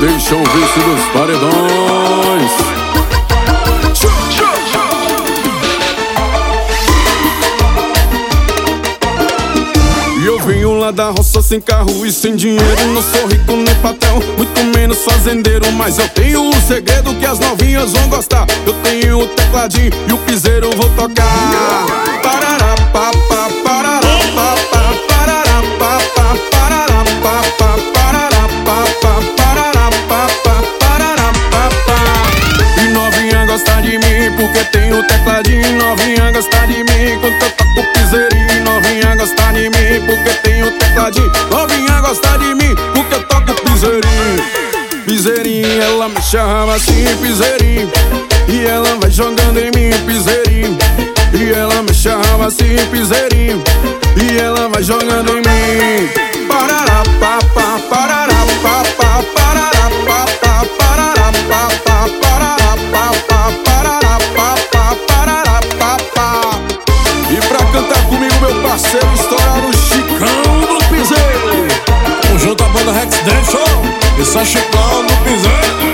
deixa o vício dos paredões. E eu venho lá da roça sem carro e sem dinheiro. Não sou rico nem patrão, muito menos fazendeiro. Mas eu tenho um segredo que as novinhas vão gostar. Eu tenho o tecladinho e o piseiro vou tocar. Parará, papá, parará, papá, parará, papá, parará, papá, parará, papá, parará, papá, parará, papá. E novinha gosta de mim porque tem o tecladinho. Novinha gosta de mim quando eu toco o piseirinho. Novinha gosta de mim porque tem o tecladinho. Novinha gosta de mim porque eu toco o piseirinho. Piseirinho, ela me chama assim, piseirinho. E ela vai jogando em mim, piseirinho. E ela me chama assim, piseirinho. E ela vai jogando em mim. Parará, papá, parará, papá, parará, papá, parará, papá, parará, papá, parará, papá, parará, papá. E pra cantar comigo, meu parceiro estourado, Chicão do Piseiro. Conjunto a banda Rex Dance Show. Esse é Chicão do Piseiro.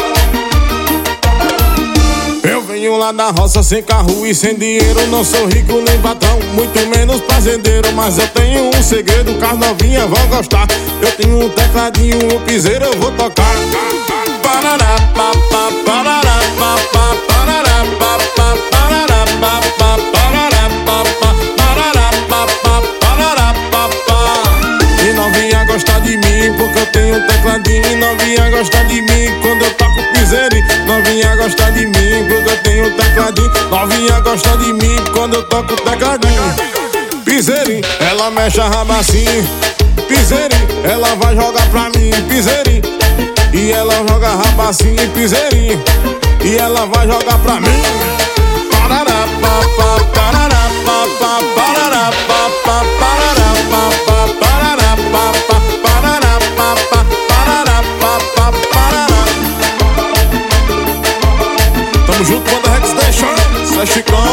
Eu venho lá da roça sem carro e sem dinheiro. Não sou rico nem patrão, muito menos fazendeiro. Mas eu tenho um segredo que as novinhas vão gostar. Eu tenho um tecladinho, um piseiro eu vou tocar. Parará, papá, parará, papá, parará, papá, parará, papá, parará, papá, parará, papá, parará, papá. E novinha gosta de mim porque eu tenho um tecladinho. Novinha gosta de mim quando eu toco piseirinho. Novinha gosta de mim porque eu tenho um tecladinho. Novinha gosta de mim quando eu toco o tecladinho. Piseirinho, ela mexe a raba assim. Piseirinho, ela vai jogar pra mim. Piseirinho, e ela joga a raba assim. Piseirinho, e ela vai jogar pra mim. Parará, papá, parará, papá, parará, papá, parará, papá, parará, papá, parará, papá, parará, papá, parará. Tamo junto, banda Rex Dance Show. Isso é Chicão.